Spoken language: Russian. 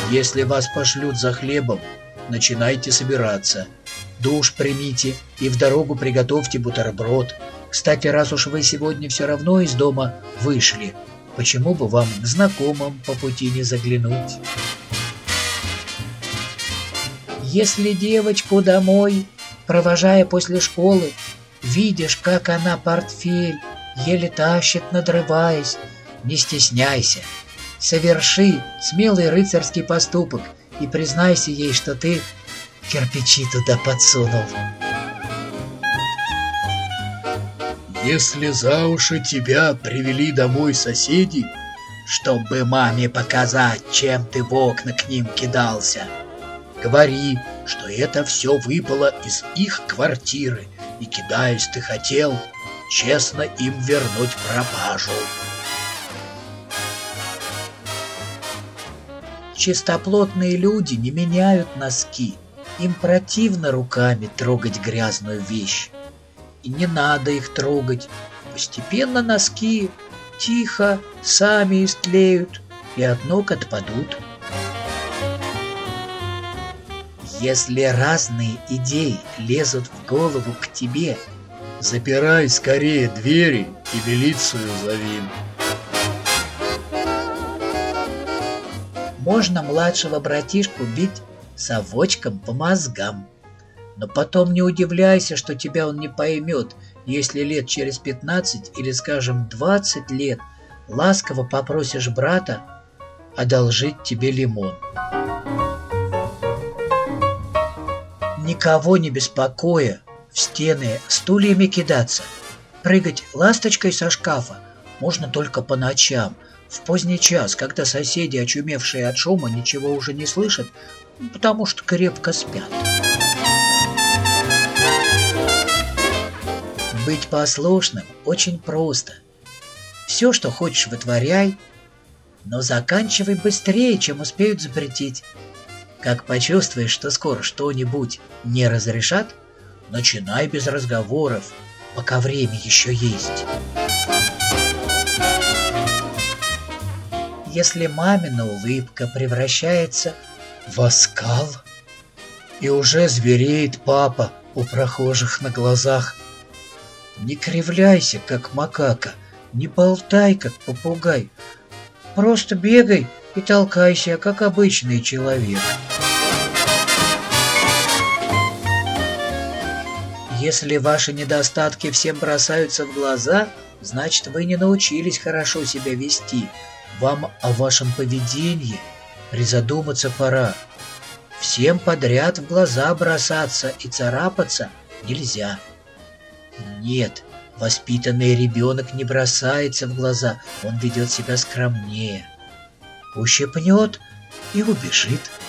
Если вас пошлют за хлебом, начинайте собираться. Душ примите и в дорогу приготовьте бутерброд. Кстати, раз уж вы сегодня все равно из дома вышли, почему бы вам к знакомым по пути не заглянуть? Если девочку домой, провожая после школы, видишь, как она портфель еле тащит, надрываясь, не стесняйся. Соверши смелый рыцарский поступок и признайся ей, что ты кирпичи туда подсунул. Если за уши тебя привели домой соседи, чтобы маме показать, чем ты в окна к ним кидался, говори, что это все выпало из их квартиры, и, кидаясь, ты хотел честно им вернуть пропажу. Чистоплотные люди не меняют носки. Им противно руками трогать грязную вещь. И не надо их трогать. Постепенно носки тихо сами истлеют и от ног отпадут. Если разные идеи лезут в голову к тебе, запирай скорее двери и милицию зови. Можно младшего братишку бить совочком по мозгам. Но потом не удивляйся, что тебя он не поймет, если лет через 15 или, скажем, 20 лет ласково попросишь брата одолжить тебе лимон. Никого не беспокоя, в стены стульями кидаться, прыгать ласточкой со шкафа можно только по ночам, в поздний час, когда соседи, очумевшие от шума, ничего уже не слышат, потому что крепко спят. Быть послушным очень просто. Все, что хочешь, вытворяй, но заканчивай быстрее, чем успеют запретить. Как почувствуешь, что скоро что-нибудь не разрешат, начинай без разговоров, пока время еще есть. Если мамина улыбка превращается в оскал, и уже звереет папа у прохожих на глазах, не кривляйся, как макака, не болтай, как попугай, просто бегай и толкайся, как обычный человек. Если ваши недостатки всем бросаются в глаза, значит, вы не научились хорошо себя вести. Вам о вашем поведении призадуматься пора. Всем подряд в глаза бросаться и царапаться нельзя. Нет, воспитанный ребенок не бросается в глаза, он ведет себя скромнее. Ущипнет и убежит.